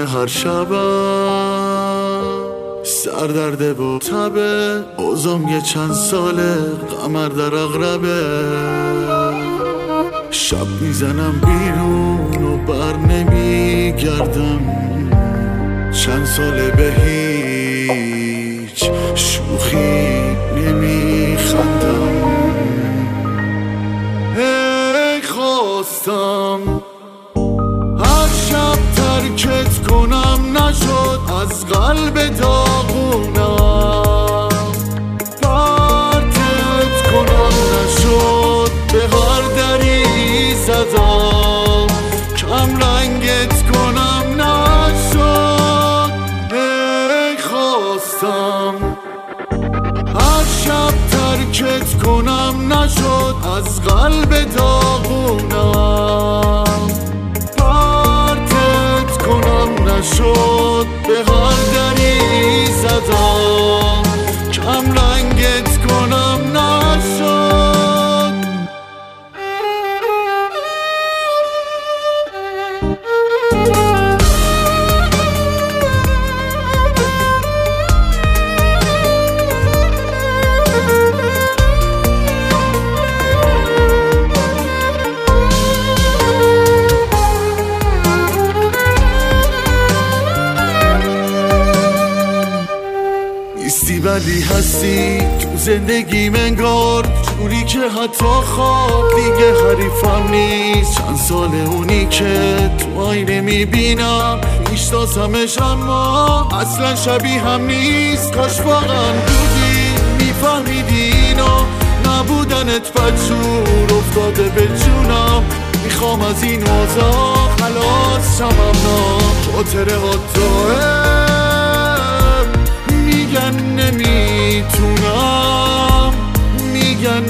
هر شبم سردرده و تبه اوزم یه چند ساله قمر در اغربه شب میزنم بیرون و بر نمیگردم چند ساله به هیچ شوخی نمیخندم ای خواستم هر شب ترکت کنم نشد از قلب داغونم پرتت کنم نشد به هر دری زدم کم رنگت کنم نشد ای خواستم هر شب ترکت کنم نشد از قلب داغونم پرتت کنم نشد به هر دری زدم کم رنگت کنم نشد ولی هستی تو زندگی منگار جوری که حتی خواب دیگه حریفم نیست چند سال اونی که تو آینه میبینم میشناسمش اما اصلا شبیه هم نیست کاش واقعا بودی میفهمیدی اینا نبودنت بدجور افتاده به جونم میخوام از این اوضاع خلاص شمم خاطره ها میگن نمیتونم میگن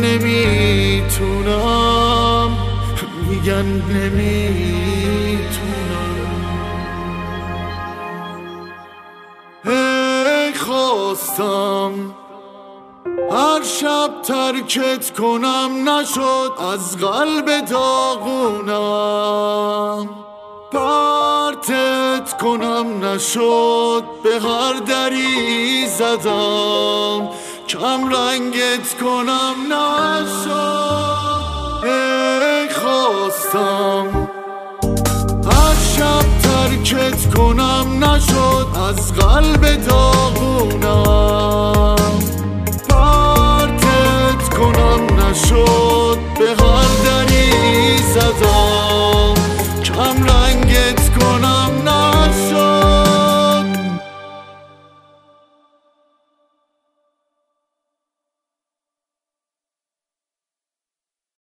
نمیتونم میگن نمیتونم ای خواستم هر شب ترکت کنم نشد از قلب داغونم پرتت کنم نشد به هر دری زدم کم رنگت کنم نشد ای خواستم هر شب ترکت کنم نشد از قلب